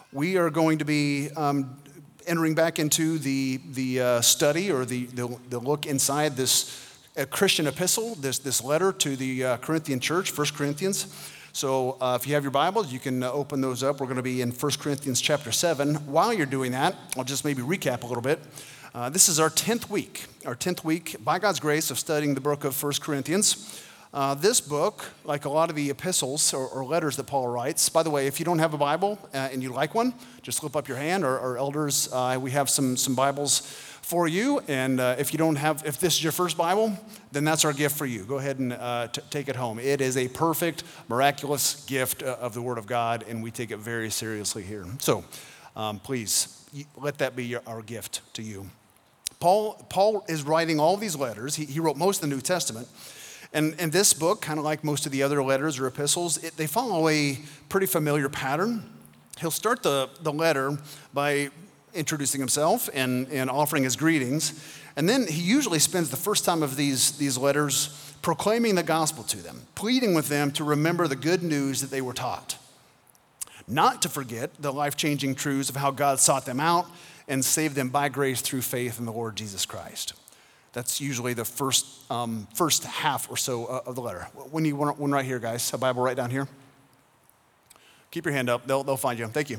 We are going to be entering back into the study or the look inside this Christian epistle, this letter to the Corinthian church, 1 Corinthians. So if you have your Bibles, you can open those up. We're going to be in 1 Corinthians chapter 7. While you're doing that, I'll just maybe recap a little bit. This is our 10th week, by God's grace, of studying the book of 1 Corinthians. This book, like a lot of the epistles or letters that Paul writes, by the way, if you don't have a Bible and you like one, just slip up your hand. Our elders, we have some Bibles for you. And if this is your first Bible, then that's our gift for you. Go ahead and take it home. It is a perfect, miraculous gift of the Word of God, and we take it very seriously here. So please, let that be our gift to you. Paul is writing all these letters. He wrote most of the New Testament. And this book, kind of like most of the other letters or epistles, they follow a pretty familiar pattern. He'll start the letter by introducing himself and offering his greetings. And then he usually spends the first time of these letters proclaiming the gospel to them, pleading with them to remember the good news that they were taught, not to forget the life-changing truths of how God sought them out and saved them by grace through faith in the Lord Jesus Christ. That's usually the first half or so of the letter. When you want one right here, guys, a Bible right down here. Keep your hand up. They'll find you. Thank you.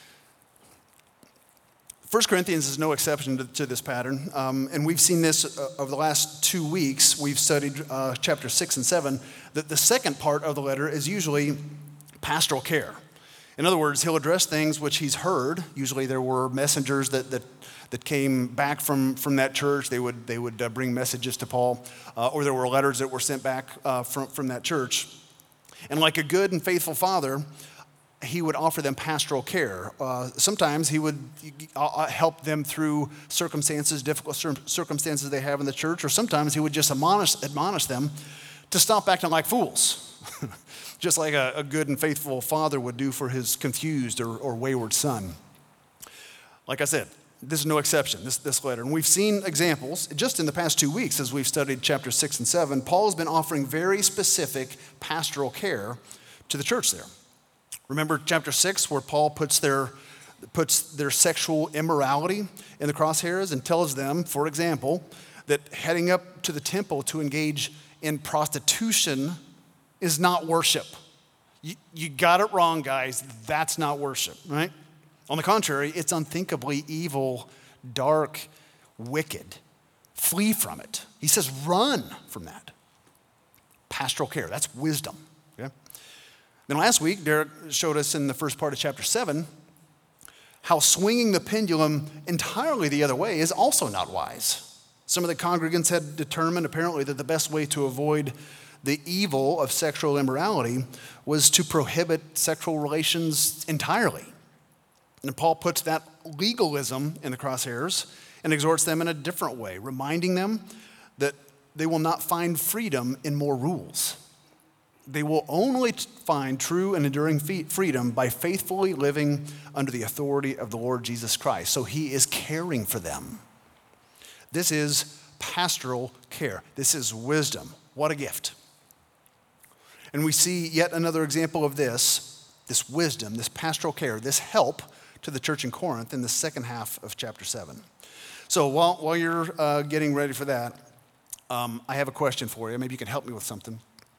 1 Corinthians is no exception to this pattern, and we've seen this over the last 2 weeks. We've studied chapter 6 and 7. The second part of the letter is usually pastoral care. In other words, he'll address things which he's heard. Usually there were messengers that came back from that church. They would bring messages to Paul, or there were letters that were sent back from that church. And like a good and faithful father, he would offer them pastoral care. Sometimes he would help them through difficult circumstances they have in the church, or sometimes he would just admonish them to stop acting like fools, just like a good and faithful father would do for his confused or wayward son. Like I said, this is no exception, this letter. And we've seen examples just in the past 2 weeks as we've studied chapter 6 and 7. Paul has been offering very specific pastoral care to the church there. Remember chapter 6 where Paul puts their sexual immorality in the crosshairs and tells them, for example, that heading up to the temple to engage in prostitution is not worship. You got it wrong, guys. That's not worship, right? On the contrary, it's unthinkably evil, dark, wicked. Flee from it. He says run from that. Pastoral care, that's wisdom. Okay? Then last week, Derek showed us in the first part of chapter 7 how swinging the pendulum entirely the other way is also not wise. Some of the congregants had determined apparently that the best way to avoid the evil of sexual immorality was to prohibit sexual relations entirely. And Paul puts that legalism in the crosshairs and exhorts them in a different way, reminding them that they will not find freedom in more rules. They will only find true and enduring freedom by faithfully living under the authority of the Lord Jesus Christ. So he is caring for them. This is pastoral care. This is wisdom. What a gift. And we see yet another example of this wisdom, this pastoral care, this help to the church in Corinth in the second half of chapter 7. So while you're getting ready for that, I have a question for you. Maybe you can help me with something.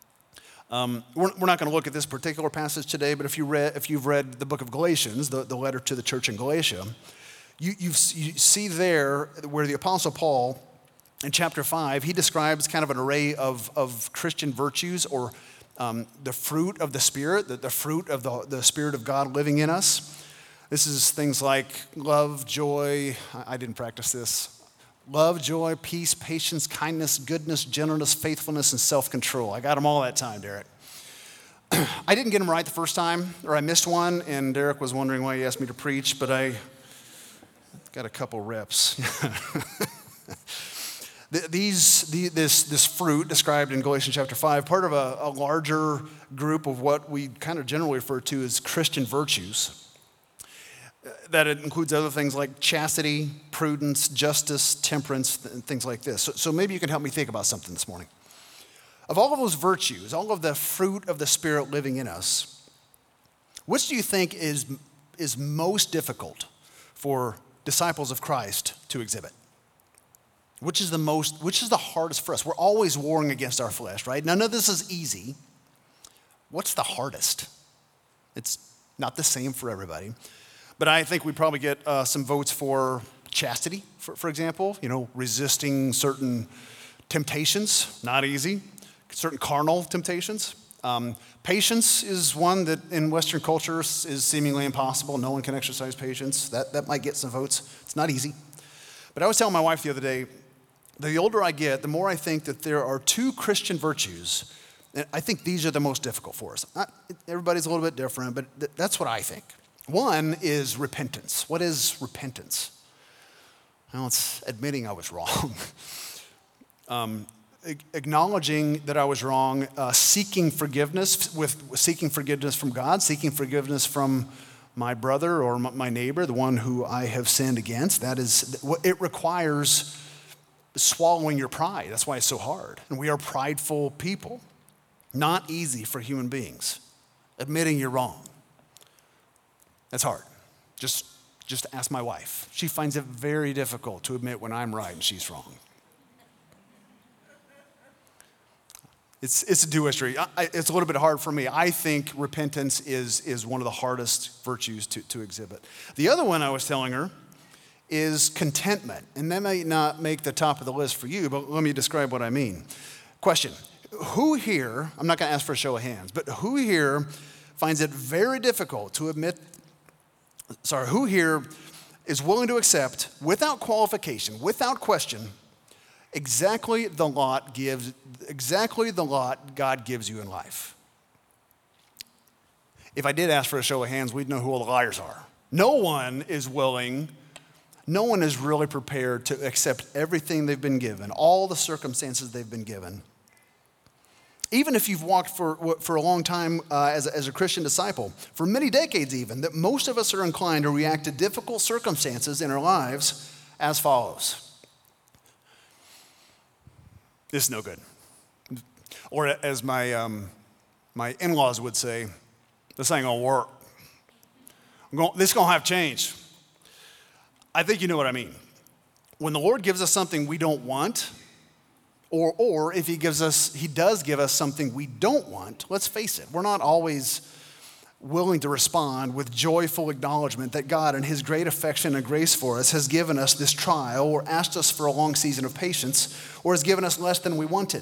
We're not going to look at this particular passage today, but if you've read the book of Galatians, the letter to the church in Galatia, you see there where the Apostle Paul, in chapter 5, he describes kind of an array of Christian virtues or the fruit of the Spirit, the fruit of the Spirit of God living in us. This is things like love, joy, I didn't practice this. Love, joy, peace, patience, kindness, goodness, gentleness, faithfulness, and self-control. I got them all that time, Derek. I didn't get them right the first time, or I missed one, and Derek was wondering why he asked me to preach, but I got a couple reps. This fruit described in Galatians chapter 5, part of a larger group of what we kind of generally refer to as Christian virtues. That it includes other things like chastity, prudence, justice, temperance, and things like this. So maybe you can help me think about something this morning. Of all of those virtues, all of the fruit of the Spirit living in us, which do you think is is most difficult for disciples of Christ to exhibit? Which is the hardest for us? We're always warring against our flesh, right? None of this is easy. What's the hardest? It's not the same for everybody. But I think we probably get some votes for chastity, for example, resisting certain temptations, not easy, certain carnal temptations. Patience is one that in Western culture is seemingly impossible. No one can exercise patience. That might get some votes. It's not easy. But I was telling my wife the other day, the older I get, the more I think that there are two Christian virtues, and I think these are the most difficult for us. Everybody's a little bit different, but that's what I think. One is repentance. What is repentance? Well, it's admitting I was wrong. Acknowledging that I was wrong, seeking forgiveness from God, seeking forgiveness from my brother or my neighbor, the one who I have sinned against. It requires swallowing your pride. That's why it's so hard. And we are prideful people. Not easy for human beings. Admitting you're wrong. That's hard. Just ask my wife. She finds it very difficult to admit when I'm right and she's wrong. It's a two-way street. It's a little bit hard for me. I think repentance is one of the hardest virtues to exhibit. The other one I was telling her is contentment. And that may not make the top of the list for you, but let me describe what I mean. Question, who here, I'm not going to ask for a show of hands, but who here finds it very difficult to who here is willing to accept, without qualification, without question, exactly the lot God gives you in life? If I did ask for a show of hands, we'd know who all the liars are. No one is really prepared to accept everything they've been given, all the circumstances they've been given. Even if you've walked for a long time as a Christian disciple, for many decades even, that most of us are inclined to react to difficult circumstances in our lives as follows. This is no good. Or as my in-laws would say, this ain't gonna work. This is gonna have change. I think you know what I mean. When the Lord gives us something we don't want, or if he does give us something we don't want, let's face it, we're not always willing to respond with joyful acknowledgement that God in his great affection and grace for us has given us this trial or asked us for a long season of patience or has given us less than we wanted.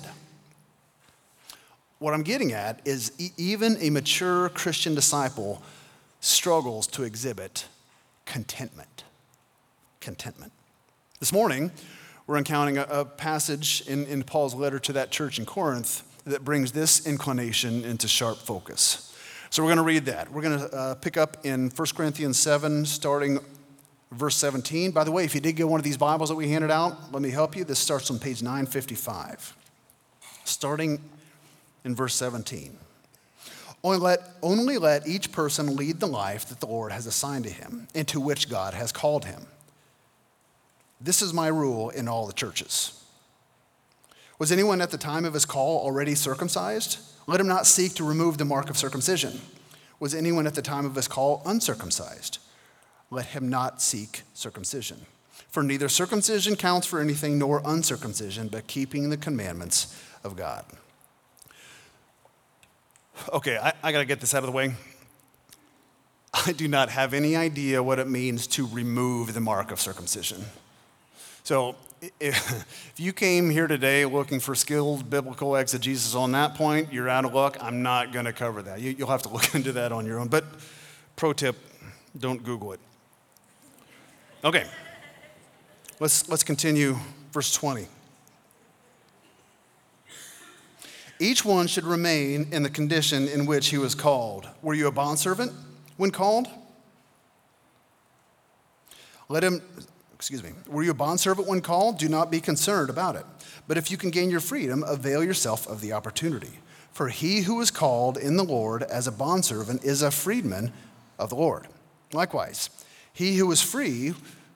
What I'm getting at is even a mature Christian disciple struggles to exhibit contentment. Contentment. This morning, we're encountering a passage in Paul's letter to that church in Corinth that brings this inclination into sharp focus. So we're going to read that. We're going to pick up in 1 Corinthians 7, starting verse 17. By the way, if you did get one of these Bibles that we handed out, let me help you. This starts on page 955, starting in verse 17. Only let each person lead the life that the Lord has assigned to him and to which God has called him. This is my rule in all the churches. Was anyone at the time of his call already circumcised? Let him not seek to remove the mark of circumcision. Was anyone at the time of his call uncircumcised? Let him not seek circumcision. For neither circumcision counts for anything nor uncircumcision, but keeping the commandments of God. Okay, I got to get this out of the way. I do not have any idea what it means to remove the mark of circumcision. So if you came here today looking for skilled biblical exegesis on that point, you're out of luck. I'm not going to cover that. You'll have to look into that on your own. But pro tip, don't Google it. Okay, let's continue verse 20. Each one should remain in the condition in which he was called. Were you a bondservant when called? Were you a bondservant when called? Do not be concerned about it. But if you can gain your freedom, avail yourself of the opportunity. For he who is called in the Lord as a bondservant is a freedman of the Lord. Likewise, he who was free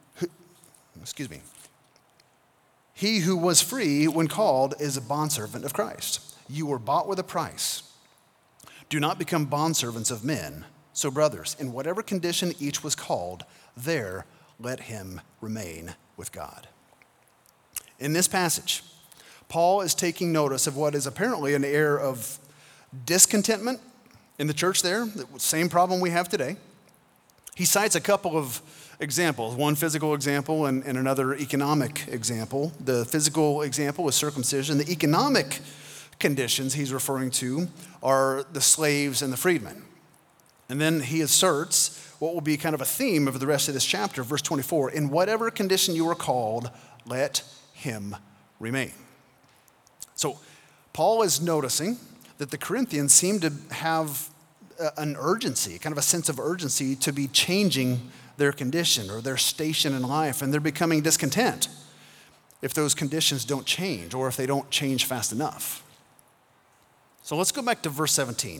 when called is a bondservant of Christ. You were bought with a price. Do not become bondservants of men. So, brothers, in whatever condition each was called, there let him remain with God. In this passage, Paul is taking notice of what is apparently an air of discontentment in the church there, the same problem we have today. He cites a couple of examples, one physical example and another economic example. The physical example is circumcision. The economic conditions he's referring to are the slaves and the freedmen. And then he asserts what will be kind of a theme of the rest of this chapter, verse 24, in whatever condition you are called, let him remain. So Paul is noticing that the Corinthians seem to have an urgency, kind of a sense of urgency to be changing their condition or their station in life, and they're becoming discontent if those conditions don't change or if they don't change fast enough. So let's go back to verse 17.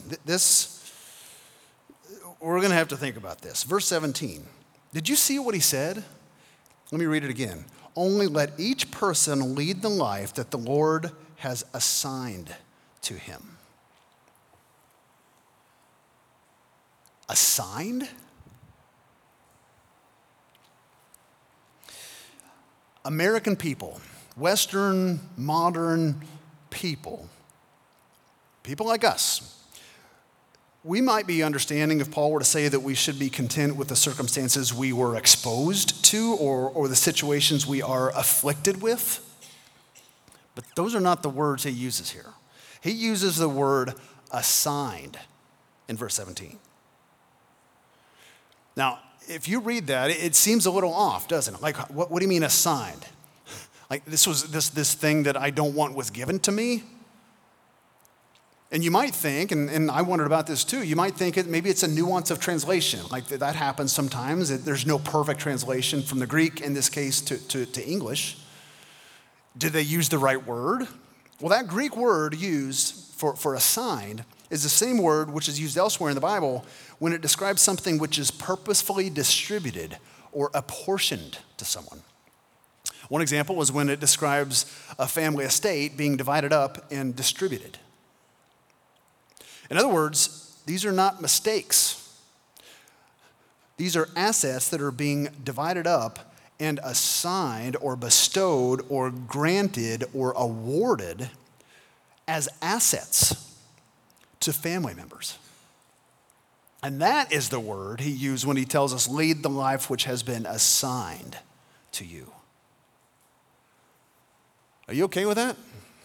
We're going to have to think about this. Verse 17. Did you see what he said? Let me read it again. Only let each person lead the life that the Lord has assigned to him. Assigned? American people, Western, modern people like us, we might be understanding if Paul were to say that we should be content with the circumstances we were exposed to or the situations we are afflicted with. But those are not the words he uses here. He uses the word assigned in verse 17. Now, if you read that, it seems a little off, doesn't it? Like, what do you mean assigned? Like this thing that I don't want was given to me? And you might think, and I wondered about this too, you might think maybe it's a nuance of translation. Like that happens sometimes. There's no perfect translation from the Greek, in this case, to English. Did they use the right word? Well, that Greek word used for assigned is the same word which is used elsewhere in the Bible when it describes something which is purposefully distributed or apportioned to someone. One example was when it describes a family estate being divided up and distributed. In other words, these are not mistakes. These are assets that are being divided up and assigned or bestowed or granted or awarded as assets to family members. And that is the word he used when he tells us, lead the life which has been assigned to you. Are you okay with that?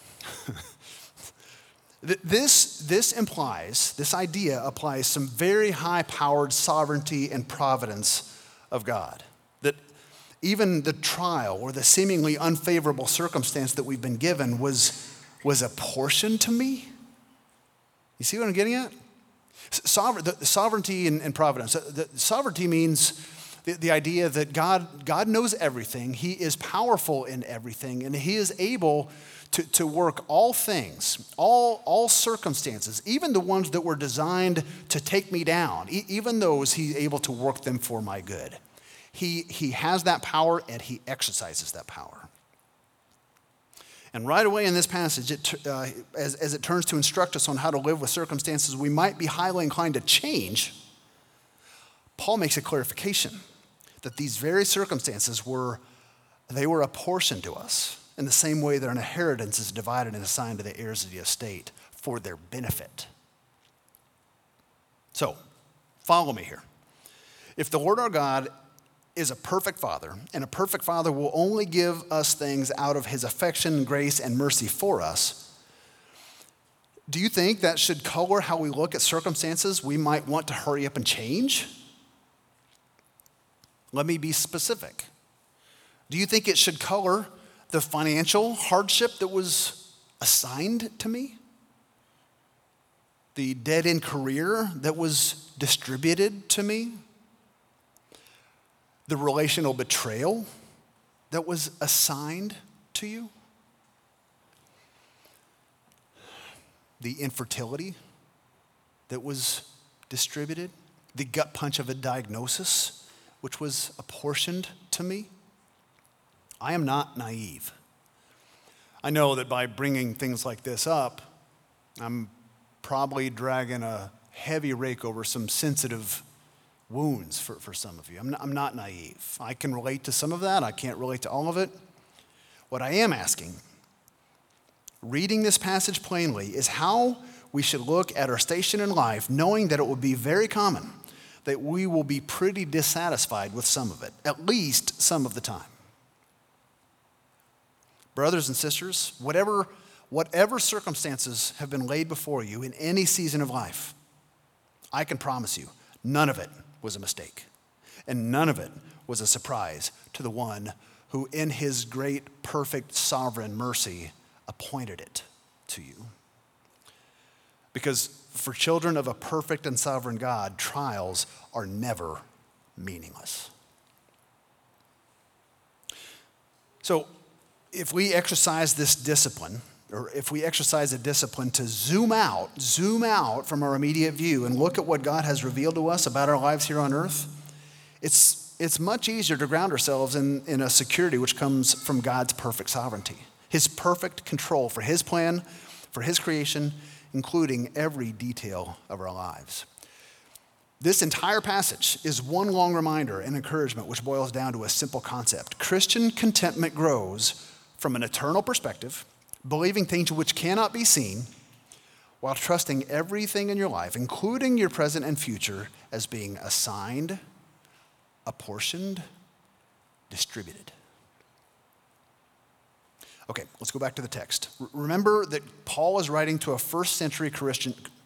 This idea applies some very high-powered sovereignty and providence of God. That even the trial or the seemingly unfavorable circumstance that we've been given was apportioned to me. You see what I'm getting at? Sovereignty and providence. The sovereignty means the idea that God knows everything. He is powerful in everything, and he is able to work all things, all circumstances, even the ones that were designed to take me down, even those he's able to work them for my good. He has that power, and he exercises that power. And right away in this passage, as it turns to instruct us on how to live with circumstances we might be highly inclined to change, Paul makes a clarification that these very circumstances were apportioned to us in the same way that an inheritance is divided and assigned to the heirs of the estate for their benefit. So, follow me here. If the Lord our God is a perfect father, and a perfect father will only give us things out of his affection, grace, and mercy for us, do you think that should color how we look at circumstances we might want to hurry up and change? Let me be specific. Do you think it should color the financial hardship that was assigned to me? The dead-end career that was distributed to me? The relational betrayal that was assigned to you? The infertility that was distributed? The gut punch of a diagnosis which was apportioned to me? I am not naive. I know that by bringing things like this up, I'm probably dragging a heavy rake over some sensitive wounds for some of you. I'm not naive. I can relate to some of that. I can't relate to all of it. What I am asking, reading this passage plainly, is how we should look at our station in life, knowing that it will be very common that we will be pretty dissatisfied with some of it, at least some of the time. Brothers and sisters, whatever circumstances have been laid before you in any season of life, I can promise you, none of it was a mistake. And none of it was a surprise to the one who in his great, perfect, sovereign mercy appointed it to you. Because for children of a perfect and sovereign God, trials are never meaningless. So if we exercise this discipline, or if we exercise a discipline to zoom out from our immediate view and look at what God has revealed to us about our lives here on earth, it's much easier to ground ourselves in a security which comes from God's perfect sovereignty, his perfect control for his plan, for his creation, including every detail of our lives. This entire passage is one long reminder and encouragement which boils down to a simple concept. Christian contentment grows from an eternal perspective, believing things which cannot be seen, while trusting everything in your life, including your present and future, as being assigned, apportioned, distributed. Okay, let's go back to the text. Remember that Paul is writing to a first century church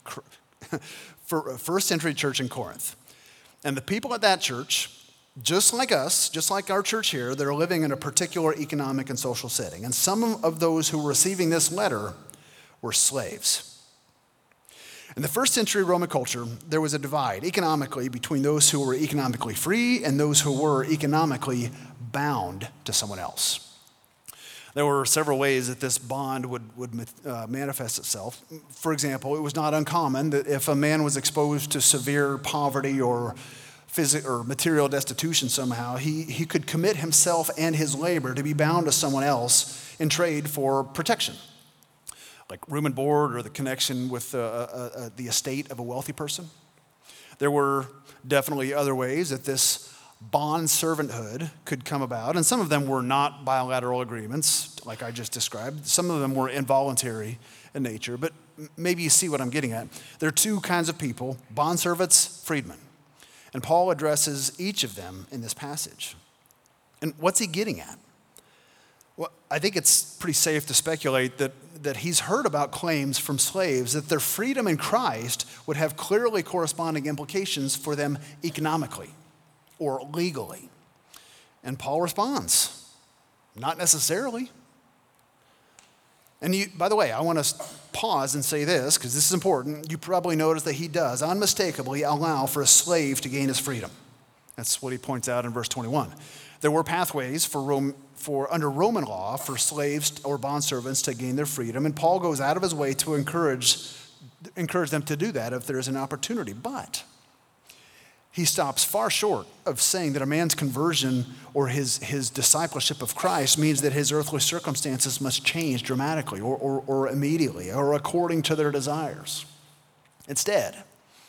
in Corinth. And the people at that church, just like us, just like our church here, they're living in a particular economic and social setting. And some of those who were receiving this letter were slaves. In the first century Roman culture, there was a divide economically between those who were economically free and those who were economically bound to someone else. There were several ways that this bond would manifest itself. For example, it was not uncommon that if a man was exposed to severe poverty or material destitution somehow, he could commit himself and his labor to be bound to someone else in trade for protection, like room and board or the connection with the estate of a wealthy person. There were definitely other ways that this bond servanthood could come about, and some of them were not bilateral agreements, like I just described. Some of them were involuntary in nature, but maybe you see what I'm getting at. There are two kinds of people: bondservants, freedmen. And Paul addresses each of them in this passage. And what's he getting at? Well, I think it's pretty safe to speculate that he's heard about claims from slaves that their freedom in Christ would have clearly corresponding implications for them economically or legally. And Paul responds, not necessarily. And by the way, I want to pause and say this, because this is important. You probably notice that he does unmistakably allow for a slave to gain his freedom. That's what he points out in verse 21. There were pathways under Roman law for slaves or bondservants to gain their freedom, and Paul goes out of his way to encourage them to do that if there is an opportunity. But he stops far short of saying that a man's conversion or his discipleship of Christ means that his earthly circumstances must change dramatically or immediately or according to their desires. Instead,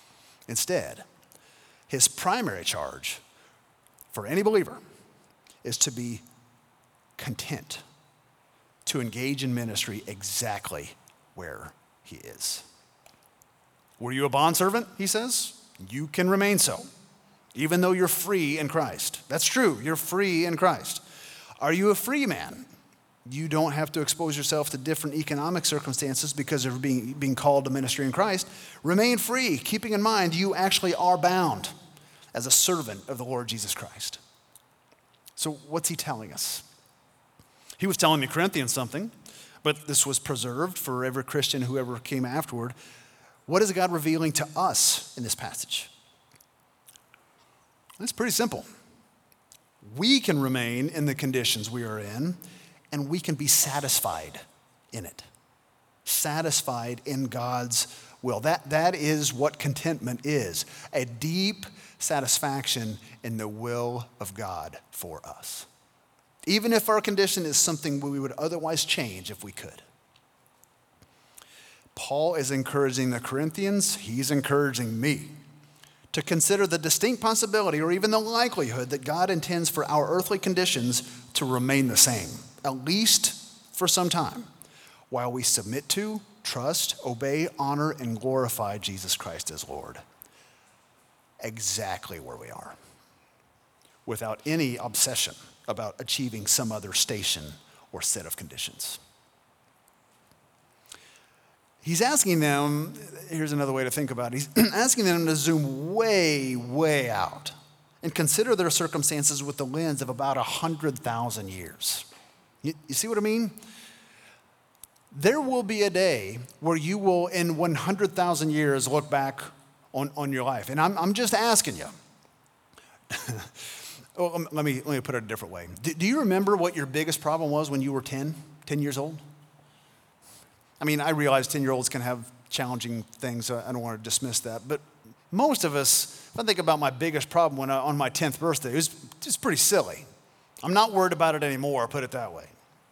his primary charge for any believer is to be content to engage in ministry exactly where he is. Were you a bondservant, he says? You can remain so, even though you're free in Christ. That's true, you're free in Christ. Are you a free man? You don't have to expose yourself to different economic circumstances because of being called to ministry in Christ. Remain free, keeping in mind you actually are bound as a servant of the Lord Jesus Christ. So what's he telling us? He was telling the Corinthians something, but this was preserved for every Christian who ever came afterward. What is God revealing to us in this passage? It's pretty simple. We can remain in the conditions we are in, and we can be satisfied in it. Satisfied in God's will. That is what contentment is. A deep satisfaction in the will of God for us. Even if our condition is something we would otherwise change if we could. Paul is encouraging the Corinthians, he's encouraging me to consider the distinct possibility or even the likelihood that God intends for our earthly conditions to remain the same, at least for some time, while we submit to, trust, obey, honor, and glorify Jesus Christ as Lord. Exactly where we are, without any obsession about achieving some other station or set of conditions. He's asking them, here's another way to think about it, he's asking them to zoom way, way out and consider their circumstances with the lens of about 100,000 years. You see what I mean? There will be a day where you will, in 100,000 years, look back on your life. And I'm just asking you. Well, let me put it a different way. Do you remember what your biggest problem was when you were 10 years old? I mean, I realize 10-year-olds can have challenging things. So I don't want to dismiss that. But most of us, if I think about my biggest problem on my 10th birthday, it was just pretty silly. I'm not worried about it anymore, put it that way.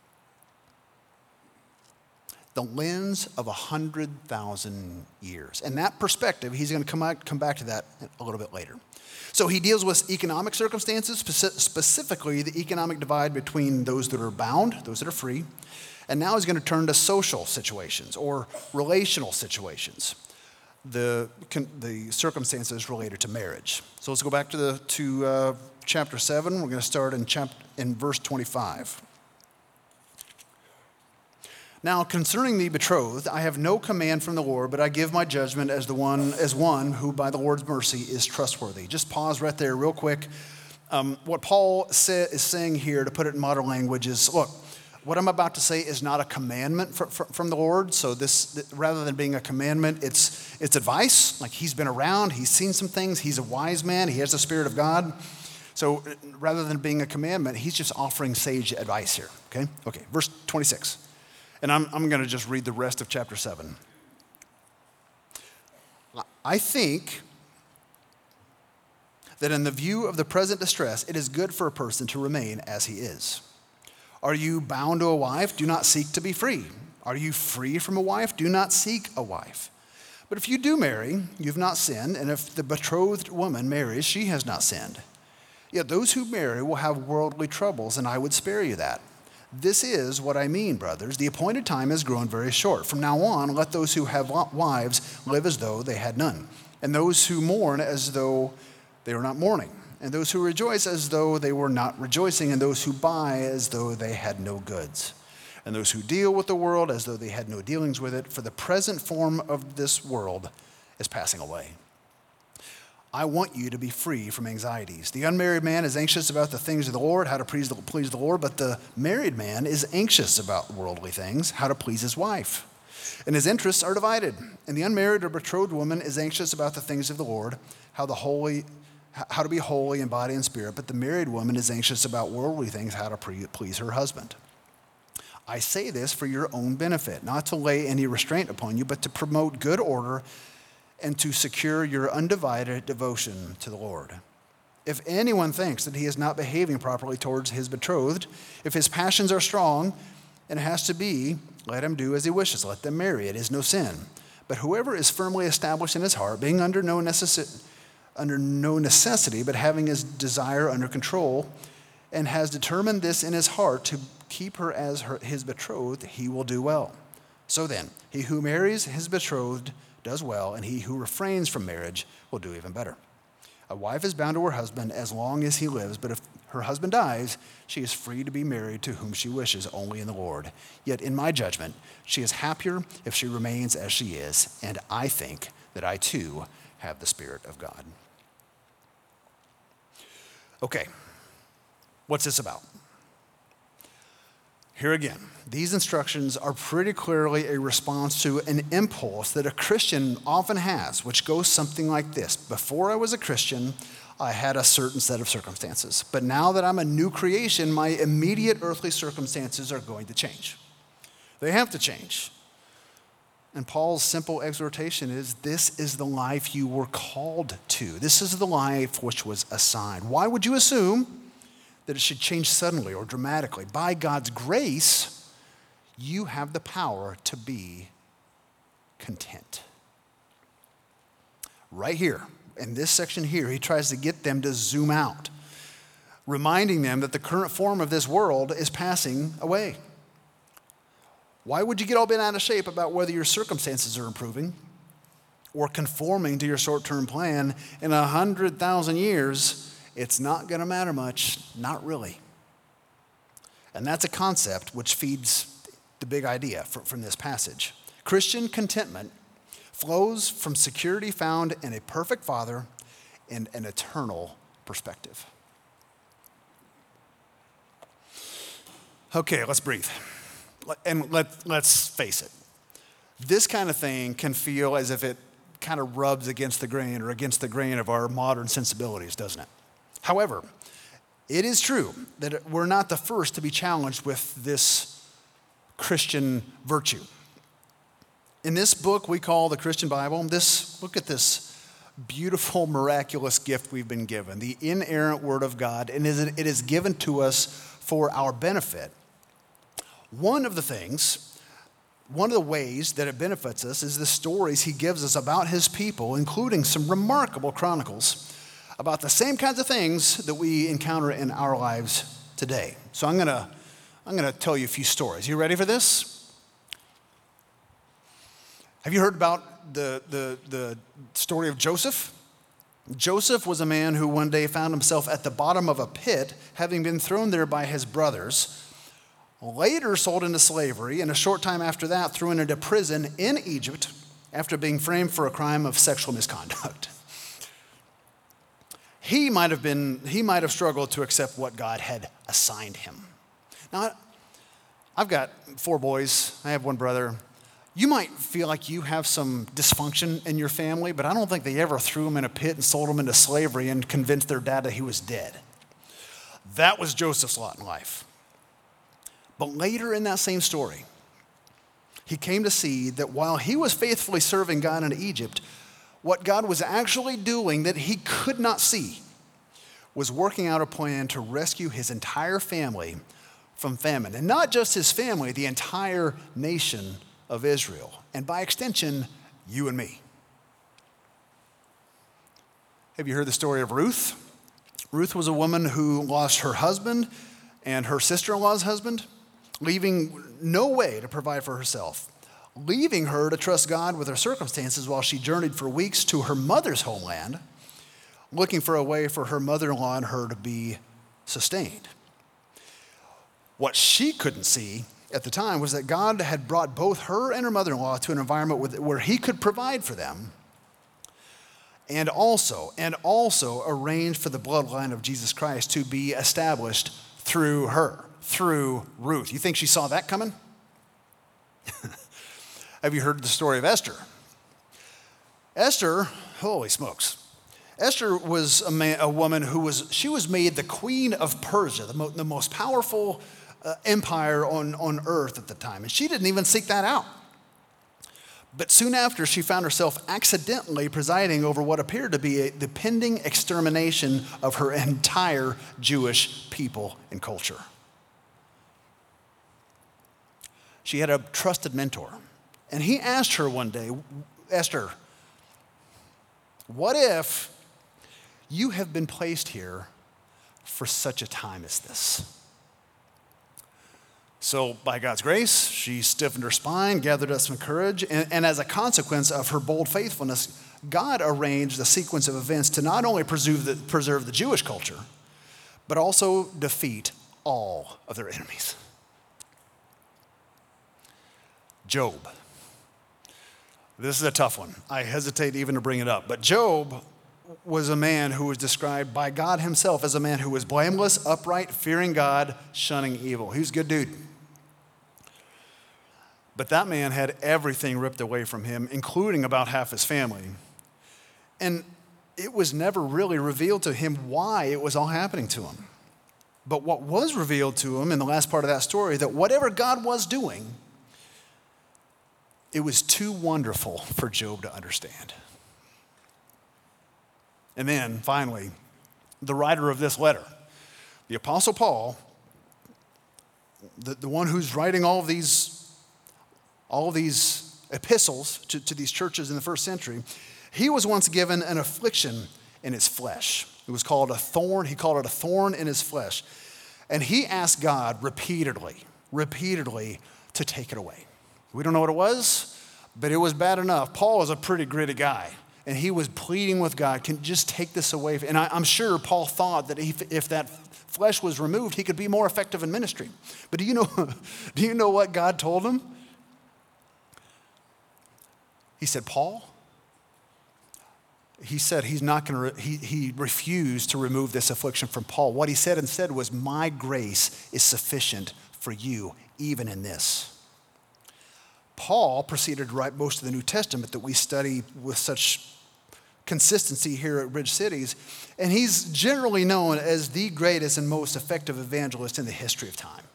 The lens of 100,000 years. And that perspective, he's going to come back to that a little bit later. So he deals with economic circumstances, specifically the economic divide between those that are bound, those that are free. And now he's going to turn to social situations or relational situations, the circumstances related to marriage. So let's go back to chapter 7. We're going to start in verse 25. Now, concerning the betrothed, I have no command from the Lord, but I give my judgment as one who by the Lord's mercy is trustworthy. Just pause right there real quick. What Paul is saying here, to put it in modern language, is, look, what I'm about to say is not a commandment from the Lord. So this, rather than being a commandment, it's advice. Like, he's been around, he's seen some things, he's a wise man, he has the Spirit of God. So rather than being a commandment, he's just offering sage advice here, okay? Okay, verse 26. And I'm going to just read the rest of chapter 7. I think that in the view of the present distress, it is good for a person to remain as he is. Are you bound to a wife? Do not seek to be free. Are you free from a wife? Do not seek a wife. But if you do marry, you've not sinned, and if the betrothed woman marries, she has not sinned. Yet those who marry will have worldly troubles, and I would spare you that. This is what I mean, brothers. The appointed time has grown very short. From now on, let those who have wives live as though they had none, and those who mourn as though they were not mourning, and those who rejoice as though they were not rejoicing, and those who buy as though they had no goods, and those who deal with the world as though they had no dealings with it, for the present form of this world is passing away. I want you to be free from anxieties. The unmarried man is anxious about the things of the Lord, how to please the Lord, but the married man is anxious about worldly things, how to please his wife. And his interests are divided. And the unmarried or betrothed woman is anxious about the things of the Lord, how to be holy in body and spirit, but the married woman is anxious about worldly things, how to please her husband. I say this for your own benefit, not to lay any restraint upon you, but to promote good order and to secure your undivided devotion to the Lord. If anyone thinks that he is not behaving properly towards his betrothed, if his passions are strong, and it has to be, let him do as he wishes. Let them marry. It is no sin. But whoever is firmly established in his heart, being under no necessity, but having his desire under control, and has determined this in his heart to keep her as his betrothed, he will do well. So then, he who marries his betrothed does well, and he who refrains from marriage will do even better. A wife is bound to her husband as long as he lives, but if her husband dies, she is free to be married to whom she wishes, only in the Lord. Yet in my judgment, she is happier if she remains as she is, and I think that I too have the Spirit of God. Okay, what's this about? Here again, these instructions are pretty clearly a response to an impulse that a Christian often has, which goes something like this. Before I was a Christian, I had a certain set of circumstances. But now that I'm a new creation, my immediate earthly circumstances are going to change. They have to change. And Paul's simple exhortation is, this is the life you were called to. This is the life which was assigned. Why would you assume that it should change suddenly or dramatically? By God's grace, you have the power to be content. Right here, in this section here, he tries to get them to zoom out, reminding them that the current form of this world is passing away. Why would you get all bent out of shape about whether your circumstances are improving or conforming to your short-term plan? In 100,000 years, it's not going to matter much, not really. And that's a concept which feeds the big idea from this passage. Christian contentment flows from security found in a perfect Father and an eternal perspective. Okay, let's breathe. And let's face it. This kind of thing can feel as if it kind of rubs against the grain or against the grain of our modern sensibilities, doesn't it? However, it is true that we're not the first to be challenged with this Christian virtue. In this book we call the Christian Bible, look at this beautiful, miraculous gift we've been given, the inerrant Word of God, and it is given to us for our benefit. One of the ways that it benefits us is the stories he gives us about his people, including some remarkable chronicles about the same kinds of things that we encounter in our lives today. So I'm gonna tell you a few stories. You ready for this? Have you heard about the story of Joseph? Joseph was a man who one day found himself at the bottom of a pit, having been thrown there by his brothers, later sold into slavery, and a short time after that thrown into prison in Egypt after being framed for a crime of sexual misconduct. He might have struggled to accept what God had assigned him. Now, I've got 4 boys. I have 1 brother. You might feel like you have some dysfunction in your family, but I don't think they ever threw him in a pit and sold him into slavery and convinced their dad that he was dead. That was Joseph's lot in life. But later in that same story, he came to see that while he was faithfully serving God in Egypt, what God was actually doing that he could not see was working out a plan to rescue his entire family from famine. And not just his family, the entire nation of Israel. And by extension, you and me. Have you heard the story of Ruth? Ruth was a woman who lost her husband and her sister-in-law's husband, leaving no way to provide for herself, leaving her to trust God with her circumstances while she journeyed for weeks to her mother's homeland, looking for a way for her mother-in-law and her to be sustained. What she couldn't see at the time was that God had brought both her and her mother-in-law to an environment where he could provide for them and also arranged for the bloodline of Jesus Christ to be established through her, through Ruth. You think she saw that coming? Have you heard the story of Esther? Esther, holy smokes. Esther was a woman who was made the queen of Persia, the most powerful empire on earth at the time. And she didn't even seek that out. But soon after, she found herself accidentally presiding over what appeared to be the pending extermination of her entire Jewish people and culture. She had a trusted mentor. And he asked her one day, Esther, what if you have been placed here for such a time as this? So by God's grace, she stiffened her spine, gathered up some courage, and as a consequence of her bold faithfulness, God arranged a sequence of events to not only preserve the Jewish culture, but also defeat all of their enemies. Job. This is a tough one. I hesitate even to bring it up. But Job was a man who was described by God himself as a man who was blameless, upright, fearing God, shunning evil. He was a good dude. But that man had everything ripped away from him, including about half his family. And it was never really revealed to him why it was all happening to him. But what was revealed to him in the last part of that story, that whatever God was doing, it was too wonderful for Job to understand. And then, finally, the writer of this letter, the Apostle Paul, the one who's writing all of these epistles to these churches in the first century, he was once given an affliction in his flesh. It was called a thorn. He called it a thorn in his flesh. And he asked God repeatedly to take it away. We don't know what it was, but it was bad enough. Paul is a pretty gritty guy, and he was pleading with God, can just take this away. And I'm sure Paul thought that if that flesh was removed, he could be more effective in ministry. But do you know what God told him? He said, Paul, he said he's not going to, he refused to remove this affliction from Paul. What he said instead was, my grace is sufficient for you, even in this. Paul proceeded to write most of the New Testament that we study with such consistency here at Ridge Cities, and he's generally known as the greatest and most effective evangelist in the history of time.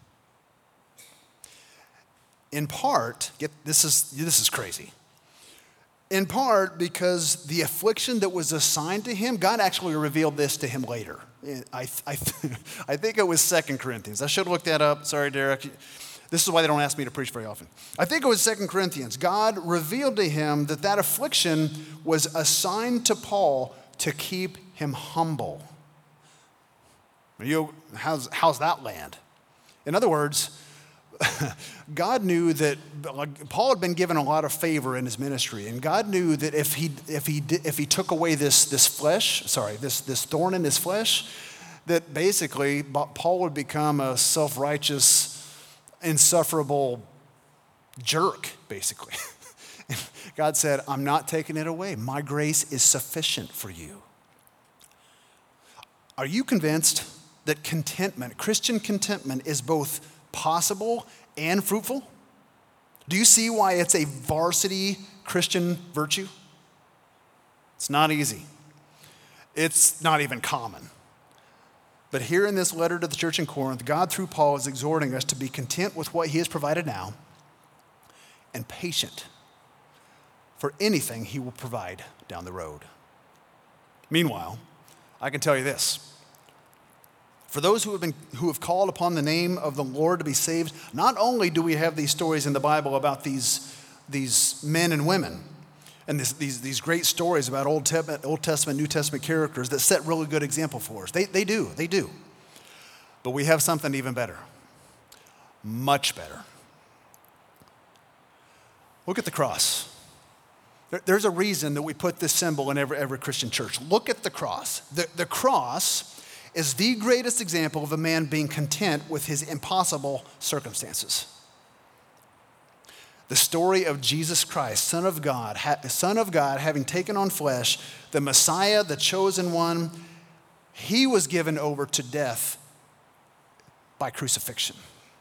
In part, this is crazy. In part because the affliction that was assigned to him, God actually revealed this to him later. I think it was 2 Corinthians. I should have looked that up. Sorry, Derek. This is why they don't ask me to preach very often. I think it was 2 Corinthians. God revealed to him that affliction was assigned to Paul to keep him humble. How's that land? In other words, God knew that Paul had been given a lot of favor in his ministry, and God knew that if he took away this thorn in his flesh, that basically Paul would become a self-righteous, insufferable jerk, basically. God said, I'm not taking it away. My grace is sufficient for you. Are you convinced that contentment, Christian contentment, is both possible and fruitful? Do you see why it's a varsity Christian virtue? It's not easy. It's not even common. But here in this letter to the church in Corinth, God, through Paul, is exhorting us to be content with what he has provided now and patient for anything he will provide down the road. Meanwhile, I can tell you this. For those who have called upon the name of the Lord to be saved, not only do we have these stories in the Bible about these men and women, and these great stories about Old Testament, New Testament characters that set really good example for us. They do. But we have something even better. Much better. Look at the cross. There's a reason that we put this symbol in every Christian church. Look at the cross. The cross is the greatest example of a man being content with his impossible circumstances. The story of Jesus Christ, Son of God, having taken on flesh, the Messiah, the chosen one, he was given over to death by crucifixion.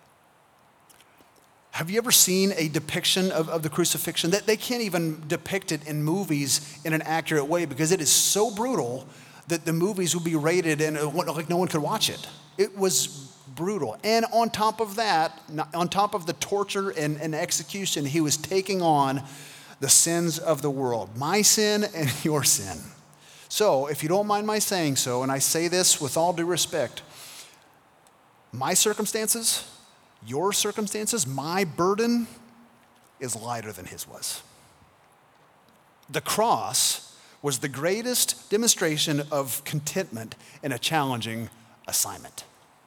Have you ever seen a depiction of the crucifixion? They can't even depict it in movies in an accurate way because it is so brutal that the movies would be rated and like no one could watch it. It was brutal. And on top of that, on top of the torture and execution, he was taking on the sins of the world, my sin and your sin. So, if you don't mind my saying so, and I say this with all due respect, my circumstances, your circumstances, my burden is lighter than his was. The cross was the greatest demonstration of contentment in a challenging assignment.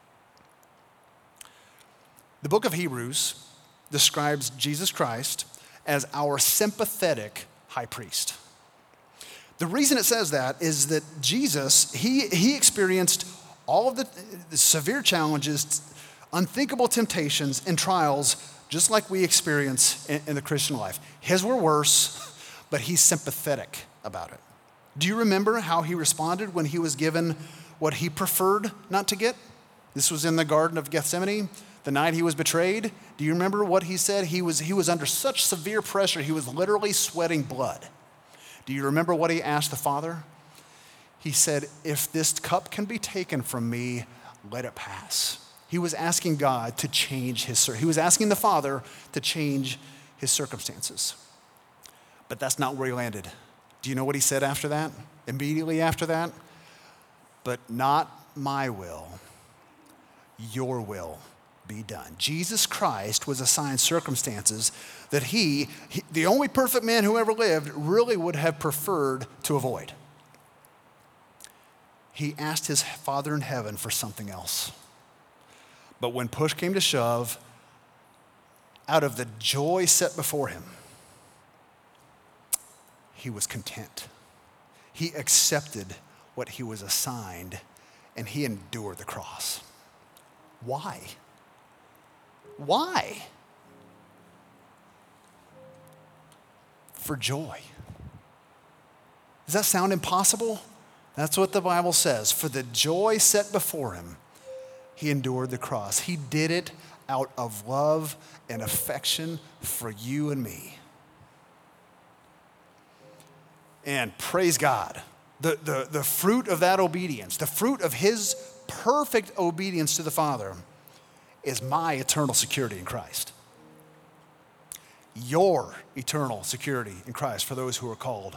The book of Hebrews describes Jesus Christ as our sympathetic high priest. The reason it says that is that Jesus, he experienced all of the severe challenges, unthinkable temptations and trials, just like we experience in the Christian life. His were worse, but he's sympathetic about it. Do you remember how he responded when he was given what he preferred not to get? This was in the Garden of Gethsemane, the night he was betrayed. Do you remember what he said? He was under such severe pressure, he was literally sweating blood. Do you remember what he asked the Father? He said, if this cup can be taken from me, let it pass. He was asking God to change he was asking the Father to change his circumstances. But that's not where he landed. Do you know what he said after that? Immediately after that? But not my will, your will be done. Jesus Christ was assigned circumstances that he, the only perfect man who ever lived, really would have preferred to avoid. He asked his Father in heaven for something else. But when push came to shove, out of the joy set before him, he was content. He accepted what he was assigned, and he endured the cross. Why? Why? For joy. Does that sound impossible? That's what the Bible says. For the joy set before him, he endured the cross. He did it out of love and affection for you and me. And praise God, the fruit of that obedience, the fruit of his perfect obedience to the Father is my eternal security in Christ. Your eternal security in Christ for those who are called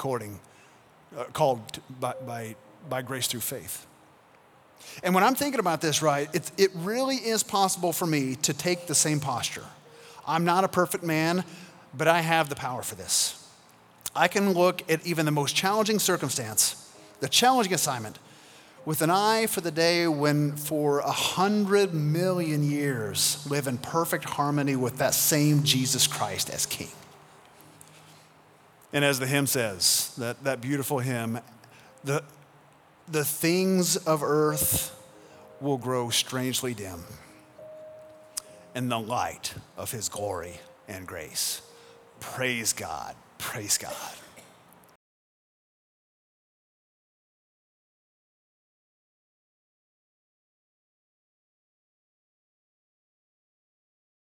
by grace through faith. And when I'm thinking about this, right, it really is possible for me to take the same posture. I'm not a perfect man, but I have the power for this. I can look at even the most challenging circumstance, the challenging assignment, with an eye for the day when for 100 million years live in perfect harmony with that same Jesus Christ as King. And as the hymn says, that beautiful hymn, the things of earth will grow strangely dim in the light of his glory and grace. Praise God. Praise God.